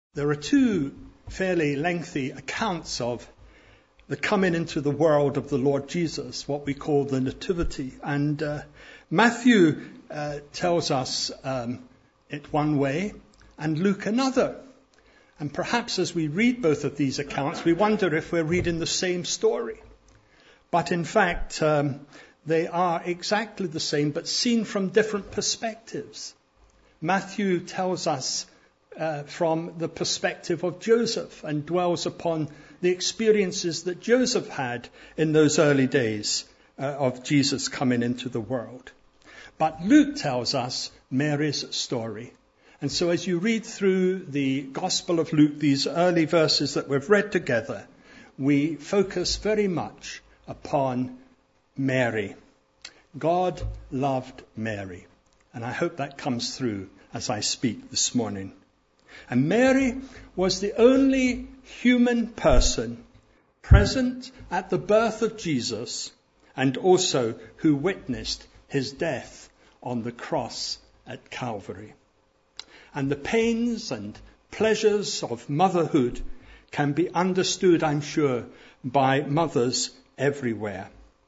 There are two fairly lengthy accounts of the coming into the world of the Lord Jesus, what we call the Nativity. And Matthew tells us it one way and Luke another. And perhaps as we read both of these accounts, we wonder if we're reading the same story. But in fact, they are exactly the same, but seen from different perspectives. Matthew tells us from the perspective of Joseph and dwells upon the experiences that Joseph had in those early days of Jesus coming into the world. But Luke tells us Mary's story. And so as you read through the Gospel of Luke, these early verses that we've read together, we focus very much upon Mary. God loved Mary. And I hope that comes through as I speak this morning. And Mary was the only human person present at the birth of Jesus and also who witnessed his death on the cross at Calvary. And the pains and pleasures of motherhood can be understood, I'm sure, by mothers everywhere.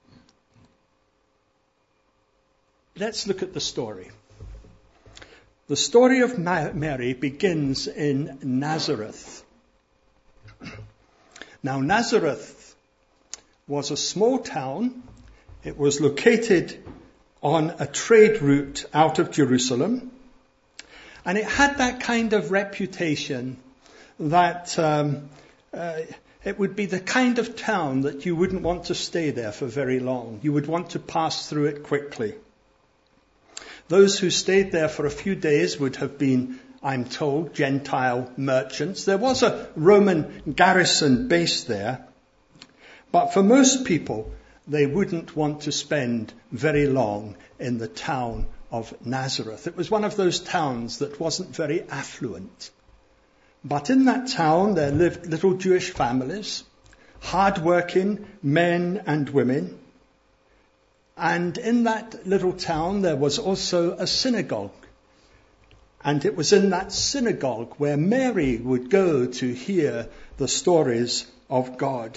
Let's look at the story. The story of Mary begins in Nazareth. Now, Nazareth was a small town. It was located on a trade route out of Jerusalem. And it had that kind of reputation that it would be the kind of town that you wouldn't want to stay there for very long. You would want to pass through it quickly. Those who stayed there for a few days would have been, I'm told, Gentile merchants. There was a Roman garrison based there. But for most people, they wouldn't want to spend very long in the town of Nazareth. It was one of those towns that wasn't very affluent. But in that town, there lived little Jewish families, hard-working men and women. And in that little town, there was also a synagogue. And it was in that synagogue where Mary would go to hear the stories of God.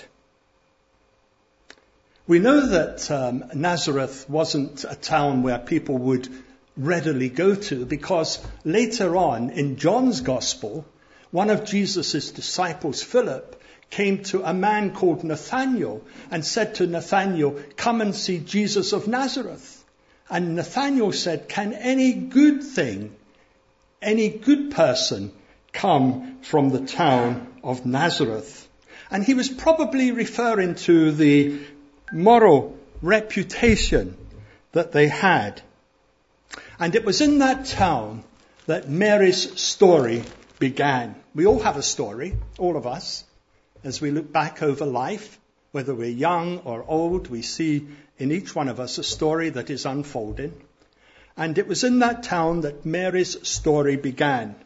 We know that Nazareth wasn't a town where people would readily go to, because later on in John's Gospel, one of Jesus' disciples, Philip, came to a man called Nathanael and said to Nathanael, "Come and see Jesus of Nazareth." And Nathanael said, "Can any good thing, any good person come from the town of Nazareth?" And he was probably referring to the moral reputation that they had. And it was in that town that Mary's story began. We all have a story, all of us. As we look back over life, whether we're young or old, we see in each one of us a story that is unfolding. And it was in that town that Mary's story began.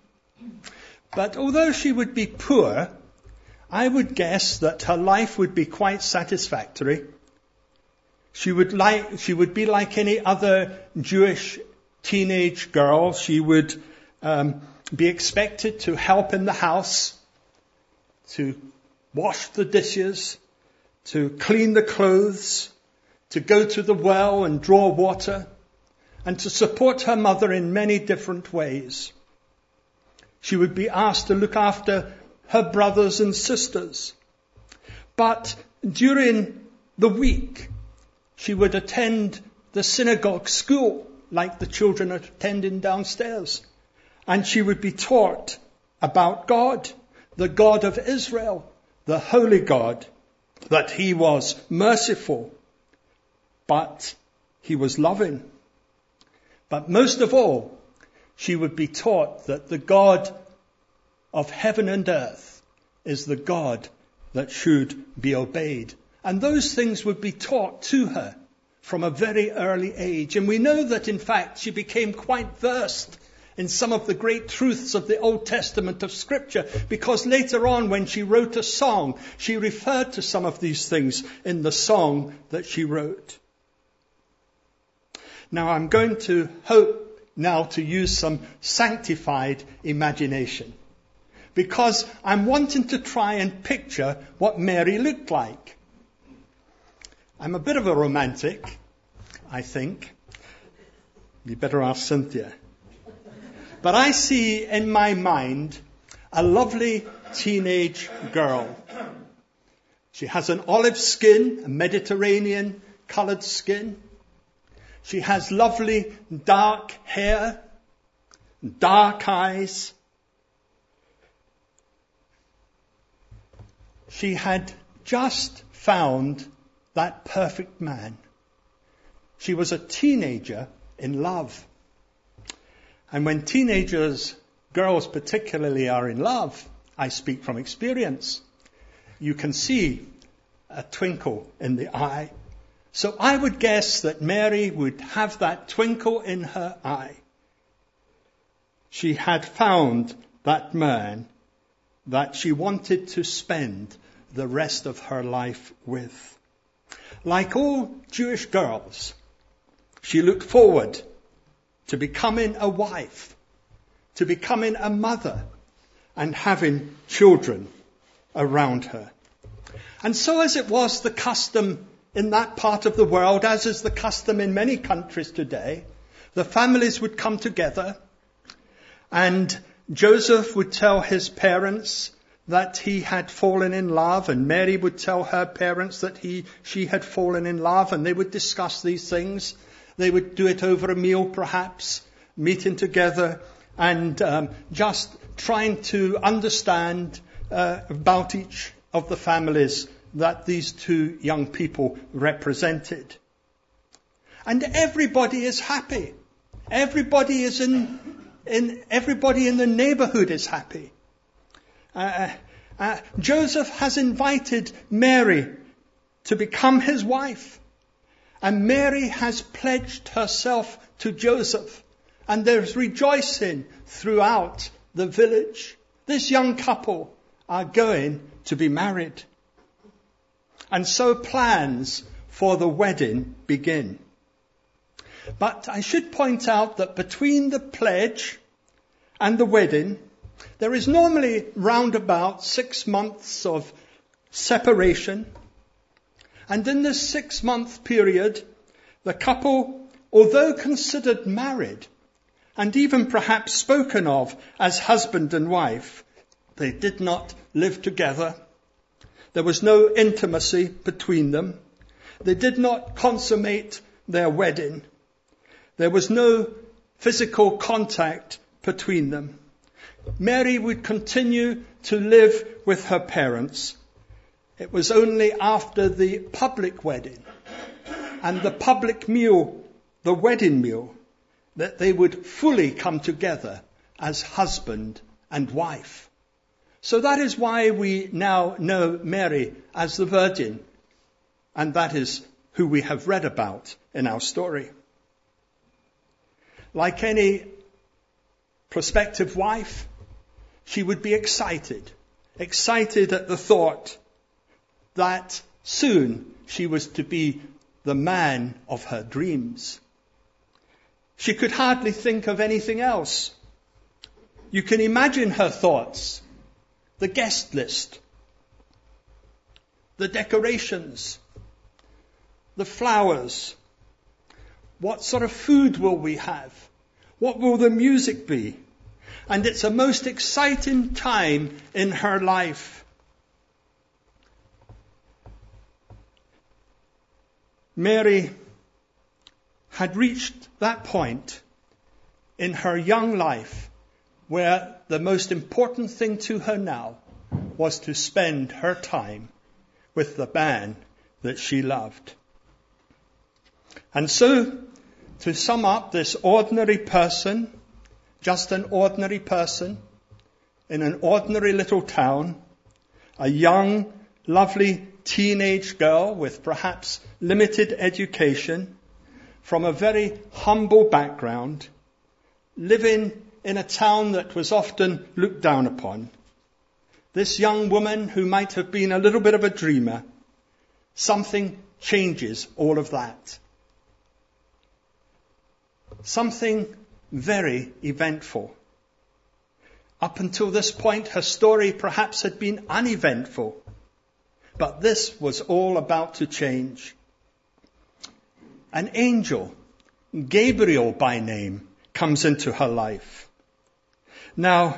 But although she would be poor, I would guess that her life would be quite satisfactory. She would be like any other Jewish teenage girl. She would be expected to help in the house, to wash the dishes, to clean the clothes, to go to the well and draw water, and to support her mother in many different ways. She would be asked to look after her brothers and sisters. But during the week, she would attend the synagogue school like the children are attending downstairs. And she would be taught about God, the God of Israel, the holy God, that he was merciful, but he was loving. But most of all, she would be taught that the God of heaven and earth is the God that should be obeyed. And those things would be taught to her from a very early age. And we know that, in fact, she became quite versed in some of the great truths of the Old Testament of Scripture, because later on when she wrote a song, she referred to some of these things in the song that she wrote. Now I'm going to hope now to use some sanctified imagination. because I'm wanting to try and picture what Mary looked like. I'm a bit of a romantic, I think. You better ask Cynthia. But I see in my mind a lovely teenage girl. She has an olive skin, a Mediterranean coloured skin. She has lovely dark hair, dark eyes. She had just found that perfect man. She was a teenager in love. And when teenagers, girls particularly, are in love, I speak from experience, you can see a twinkle in the eye. So I would guess that Mary would have that twinkle in her eye. She had found that man that she wanted to spend the rest of her life with. Like all Jewish girls, she looked forward to becoming a wife, to becoming a mother, and having children around her. And so as it was the custom in that part of the world, as is the custom in many countries today, the families would come together, and Joseph would tell his parents that he had fallen in love, and Mary would tell her parents that she had fallen in love, and they would discuss these things. They would do it over a meal perhaps, meeting together and just trying to understand about each of the families that these two young people represented. And everybody is happy. Everybody is everybody in the neighborhood is happy. Joseph has invited Mary to become his wife. And Mary has pledged herself to Joseph. And there's rejoicing throughout the village. This young couple are going to be married. And so plans for the wedding begin. But I should point out that between the pledge and the wedding, there is normally round about 6 months of separation. And in this 6-month period, the couple, although considered married, and even perhaps spoken of as husband and wife, they did not live together. There was no intimacy between them. They did not consummate their wedding. There was no physical contact between them. Mary would continue to live with her parents. It was only after the public wedding and the public meal, the wedding meal, that they would fully come together as husband and wife. So that is why we now know Mary as the Virgin, and that is who we have read about in our story. Like any prospective wife, she would be excited at the thought that soon she was to be the man of her dreams. She could hardly think of anything else. You can imagine her thoughts, the guest list, the decorations, the flowers. What sort of food will we have? What will the music be? And it's a most exciting time in her life. Mary had reached that point in her young life where the most important thing to her now was to spend her time with the man that she loved. And so, to sum up, this ordinary person, just an ordinary person in an ordinary little town, a young, lovely teenage girl with perhaps limited education, from a very humble background, living in a town that was often looked down upon. This young woman who might have been a little bit of a dreamer, something changes all of that. Something very eventful. Up until this point, her story perhaps had been uneventful. But this was all about to change. An angel, Gabriel by name, comes into her life. Now,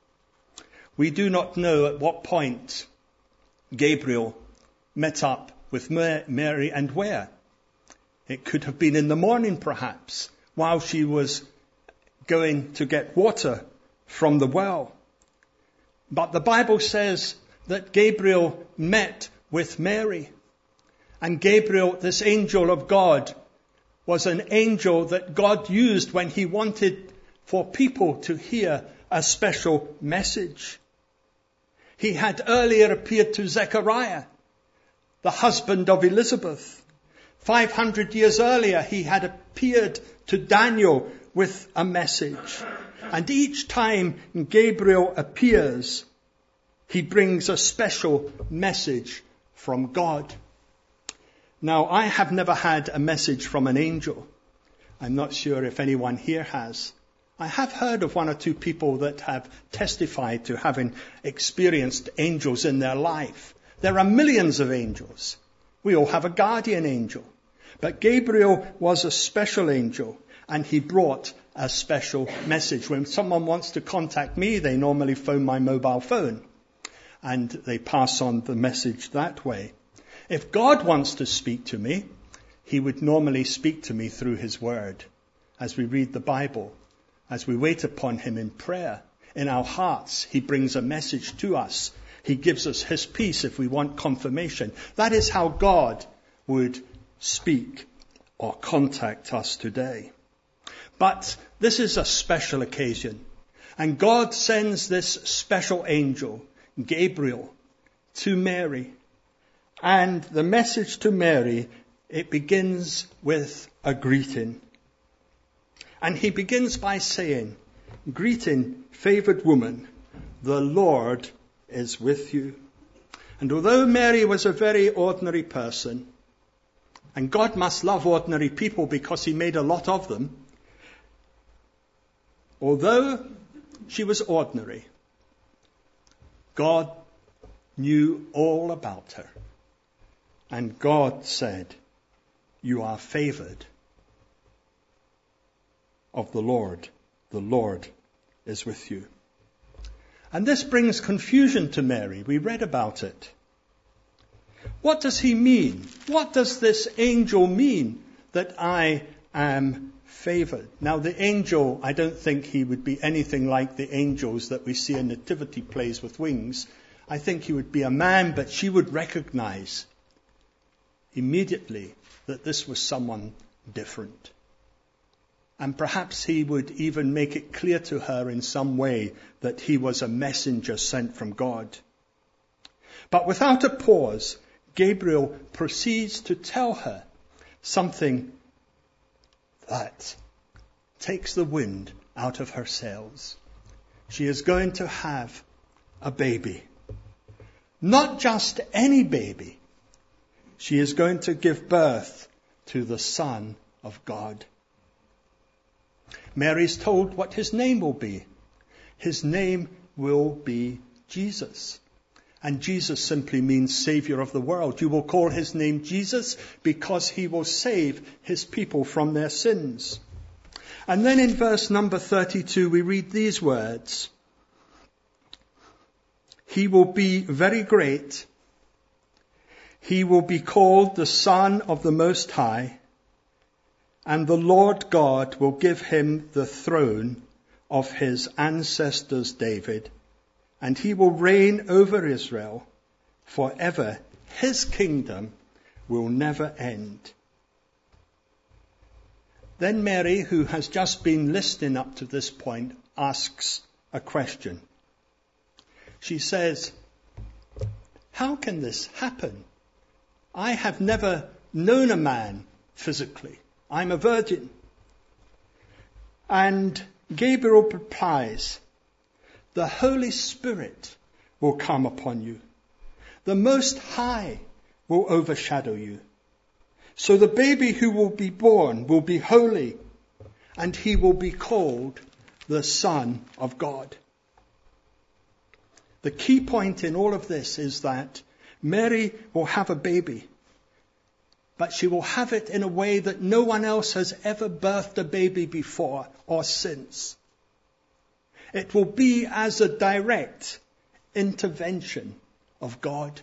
we do not know at what point Gabriel met up with Mary and where. It could have been in the morning, perhaps, while she was going to get water from the well. But the Bible says that Gabriel met with Mary. And Gabriel, this angel of God, was an angel that God used when he wanted for people to hear a special message. He had earlier appeared to Zechariah, the husband of Elizabeth. 500 years earlier, he had appeared to Daniel with a message. And each time Gabriel appears, he brings a special message from God. Now, I have never had a message from an angel. I'm not sure if anyone here has. I have heard of one or two people that have testified to having experienced angels in their life. There are millions of angels. We all have a guardian angel. But Gabriel was a special angel, and he brought a special message. When someone wants to contact me, they normally phone my mobile phone, and they pass on the message that way. If God wants to speak to me, he would normally speak to me through his word. As we read the Bible, as we wait upon him in prayer, in our hearts, he brings a message to us. He gives us his peace if we want confirmation. That is how God would speak or contact us today. But this is a special occasion. And God sends this special angel, Gabriel, to Mary. And the message to Mary, it begins with a greeting. And he begins by saying, "Greeting, favored woman, the Lord is with you." And although Mary was a very ordinary person, and God must love ordinary people because he made a lot of them, although she was ordinary, God knew all about her. And God said, "You are favored of the Lord. The Lord is with you." And this brings confusion to Mary. We read about it. What does he mean? What does this angel mean that I am favored? Now, the angel, I don't think he would be anything like the angels that we see in nativity plays with wings. I think he would be a man, but she would recognize immediately that this was someone different. And perhaps he would even make it clear to her in some way that he was a messenger sent from God. But without a pause, Gabriel proceeds to tell her something that takes the wind out of her sails. She is going to have a baby. Not just any baby. She is going to give birth to the Son of God. Mary is told what his name will be. His name will be Jesus. And Jesus simply means Savior of the world. You will call his name Jesus because he will save his people from their sins. And then in verse number 32, we read these words. He will be very great. He will be called the Son of the Most High. And the Lord God will give him the throne of his ancestors David. And he will reign over Israel forever. His kingdom will never end. Then Mary, who has just been listening up to this point, asks a question. She says, "How can this happen? I have never known a man physically. I'm a virgin." And Gabriel replies, "The Holy Spirit will come upon you. The Most High will overshadow you. So the baby who will be born will be holy, and he will be called the Son of God." The key point in all of this is that Mary will have a baby, but she will have it in a way that no one else has ever birthed a baby before or since. It will be as a direct intervention of God.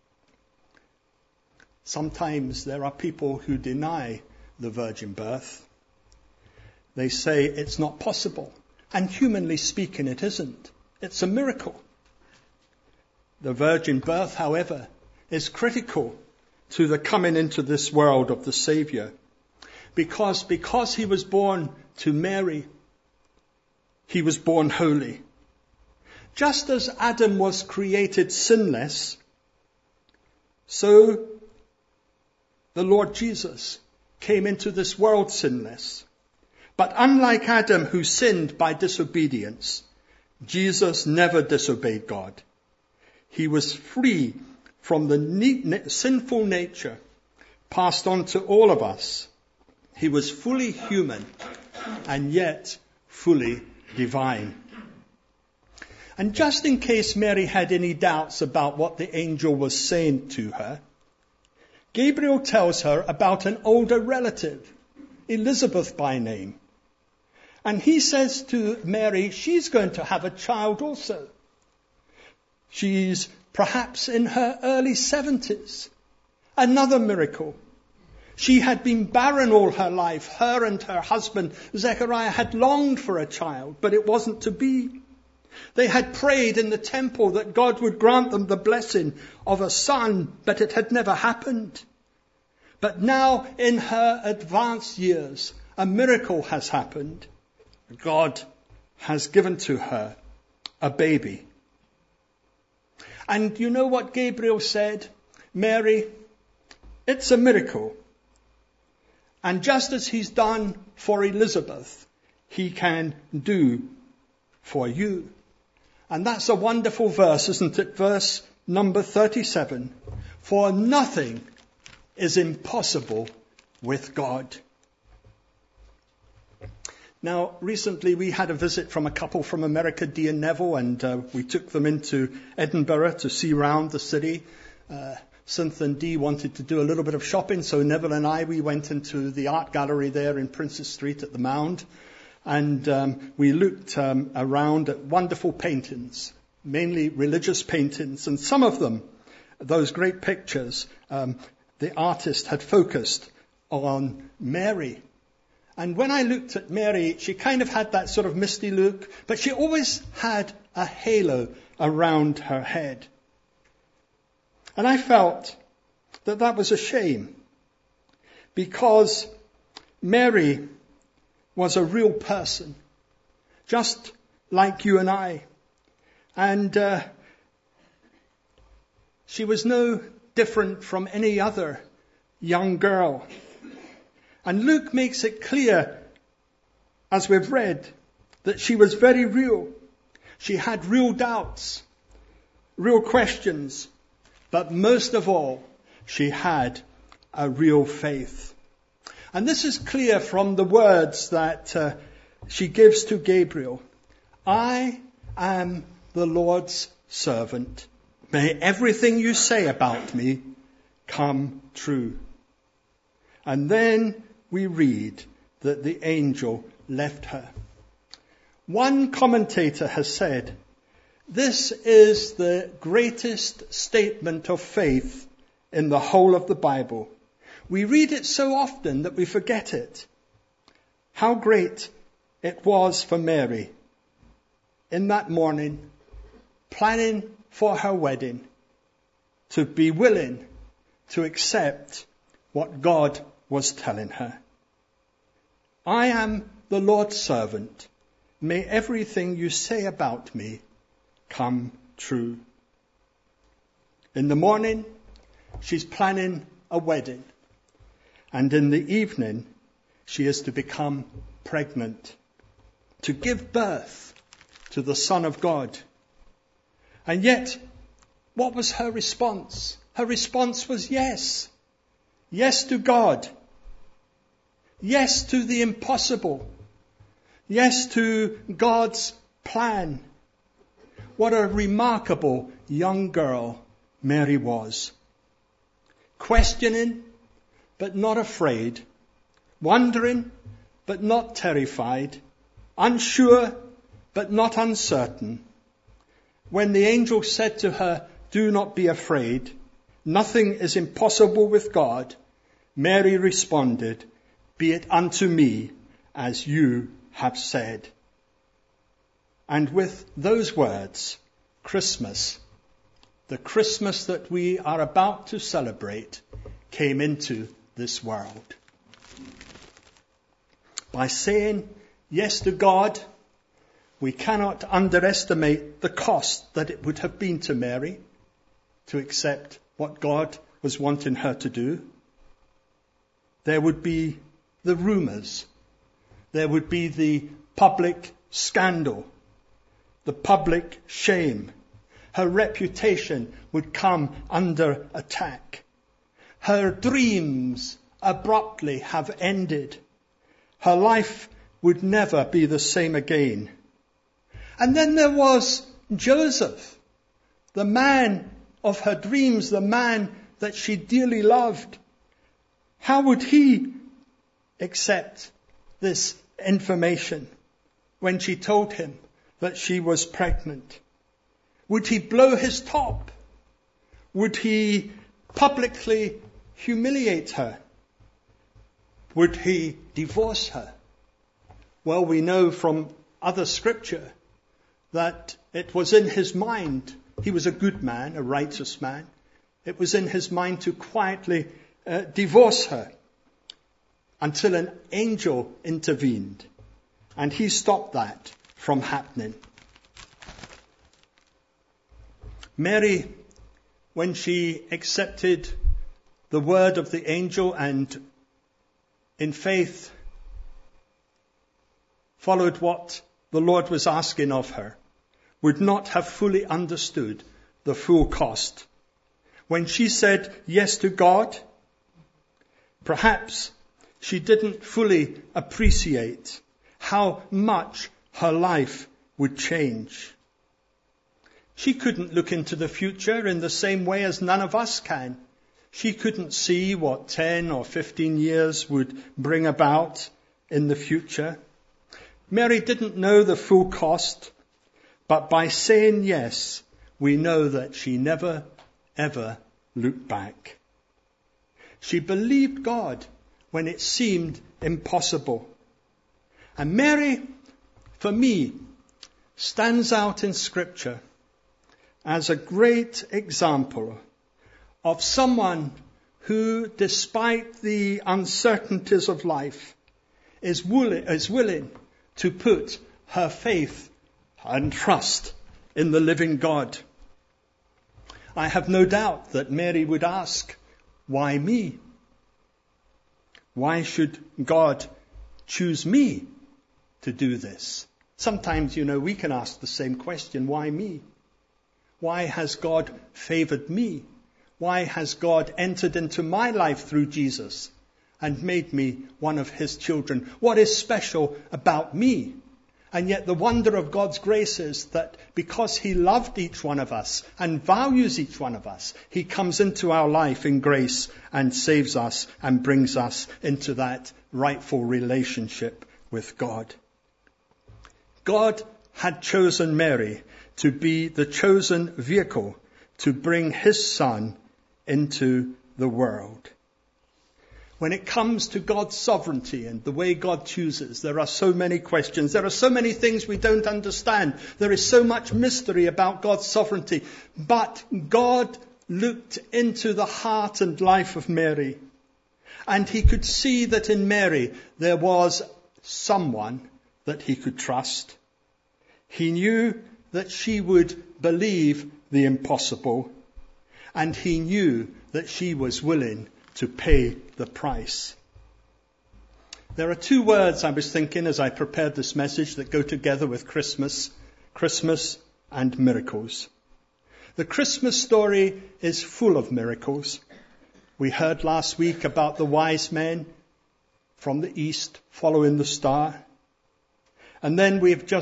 Sometimes there are people who deny the virgin birth. They say it's not possible. And humanly speaking, it isn't. It's a miracle. The virgin birth, however, is critical to the coming into this world of the Savior. Because he was born to Mary, he was born holy. Just as Adam was created sinless, so the Lord Jesus came into this world sinless. But unlike Adam, who sinned by disobedience, Jesus never disobeyed God. He was free from the sinful nature passed on to all of us. He was fully human and yet fully divine. And just in case Mary had any doubts about what the angel was saying to her, Gabriel tells her about an older relative, Elizabeth by name. And he says to Mary, she's going to have a child also. She's perhaps in her early 70s. Another miracle. She had been barren all her life. Her and her husband, Zechariah, had longed for a child, but it wasn't to be. They had prayed in the temple that God would grant them the blessing of a son, but it had never happened. But now, in her advanced years, a miracle has happened. God has given to her a baby. And you know what Gabriel said? Mary, it's a miracle. And just as he's done for Elizabeth, he can do for you. And that's a wonderful verse, isn't it? Verse number 37. For nothing is impossible with God. Now, recently we had a visit from a couple from America, Dee and Neville, and we took them into Edinburgh to see round the city. Synth and Dee wanted to do a little bit of shopping, so Neville and we went into the art gallery there in Princes Street at the Mound, and we looked around at wonderful paintings, mainly religious paintings, and some of them, those great pictures, the artist had focused on Mary. And when I looked at Mary, she kind of had that sort of misty look, but she always had a halo around her head. And I felt that that was a shame, because Mary was a real person, just like you and I. And she was no different from any other young girl. And Luke makes it clear, as we've read, that she was very real. She had real doubts, real questions, but most of all, she had a real faith. And this is clear from the words that she gives to Gabriel. I am the Lord's servant. May everything you say about me come true. And then we read that the angel left her. One commentator has said, this is the greatest statement of faith in the whole of the Bible. We read it so often that we forget it. How great it was for Mary in that morning, planning for her wedding, to be willing to accept what God was telling her. I am the Lord's servant. May everything you say about me come true. In the morning, she's planning a wedding. And in the evening, she is to become pregnant, to give birth to the Son of God. And yet, what was her response? Her response was yes. Yes to God. Yes to the impossible. Yes to God's plan. What a remarkable young girl Mary was. Questioning, but not afraid. Wondering, but not terrified. Unsure, but not uncertain. When the angel said to her, "Do not be afraid. Nothing is impossible with God," Mary responded, "Be it unto me as you have said." And with those words, Christmas, the Christmas that we are about to celebrate, came into this world. By saying yes to God, we cannot underestimate the cost that it would have been to Mary to accept what God was wanting her to do. There would be the rumors. There would be the public scandal, the public shame. Her reputation would come under attack. Her dreams abruptly have ended. Her life would never be the same again. And then there was Joseph, the man of her dreams, the man that she dearly loved. How would he accept this information when she told him that she was pregnant? Would he blow his top? Would he publicly humiliate her? Would he divorce her? Well, we know from other scripture that it was in his mind. He was a good man, a righteous man. It was in his mind to quietly divorce her until an angel intervened, and he stopped that from happening. Mary, when she accepted the word of the angel and in faith followed what the Lord was asking of her, would not have fully understood the full cost. When she said yes to God, perhaps she didn't fully appreciate how much her life would change. She couldn't look into the future in the same way as none of us can. She couldn't see what 10 or 15 years would bring about in the future. Mary didn't know the full cost, but by saying yes, we know that she never, ever looked back. She believed God when it seemed impossible. And Mary, for me, stands out in Scripture as a great example of someone who, despite the uncertainties of life, is willing to put her faith and trust in the living God. I have no doubt that Mary would ask, why me? Why should God choose me to do this? Sometimes, we can ask the same question, why me? Why has God favored me? Why has God entered into my life through Jesus and made me one of his children? What is special about me? And yet the wonder of God's grace is that because he loved each one of us and values each one of us, he comes into our life in grace and saves us and brings us into that rightful relationship with God. God had chosen Mary to be the chosen vehicle to bring his son into the world. When it comes to God's sovereignty and the way God chooses, there are so many questions. There are so many things we don't understand. There is so much mystery about God's sovereignty. But God looked into the heart and life of Mary, and he could see that in Mary there was someone that he could trust. He knew that she would believe the impossible, and he knew that she was willing to pay the price. There are two words I was thinking as I prepared this message that go together with Christmas and miracles. The Christmas story is full of miracles. We heard last week about the wise men from the east following the star. And then we've just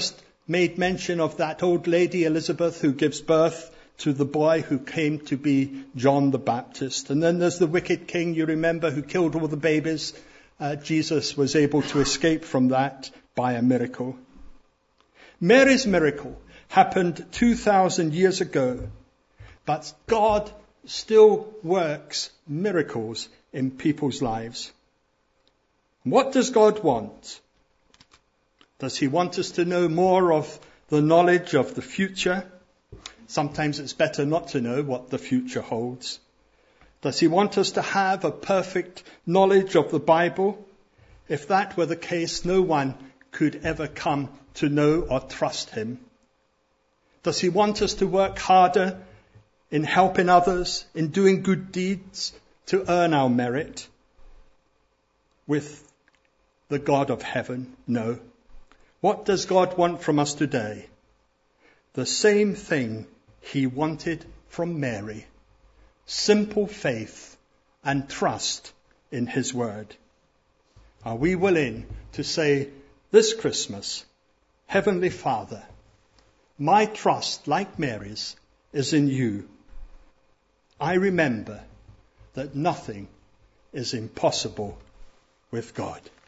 made mention of that old lady Elizabeth who gives birth to the boy who came to be John the Baptist. And then there's the wicked king, you remember, who killed all the babies. Jesus was able to escape from that by a miracle. Mary's miracle happened 2,000 years ago, but God still works miracles in people's lives. What does God want? Does he want us to know more of the knowledge of the future? Sometimes it's better not to know what the future holds. Does he want us to have a perfect knowledge of the Bible? If that were the case, no one could ever come to know or trust him. Does he want us to work harder in helping others, in doing good deeds to earn our merit with the God of heaven? No. What does God want from us today? The same thing he wanted from Mary. Simple faith and trust in his word. Are we willing to say this Christmas, Heavenly Father, my trust, like Mary's, is in you. I remember that nothing is impossible with God.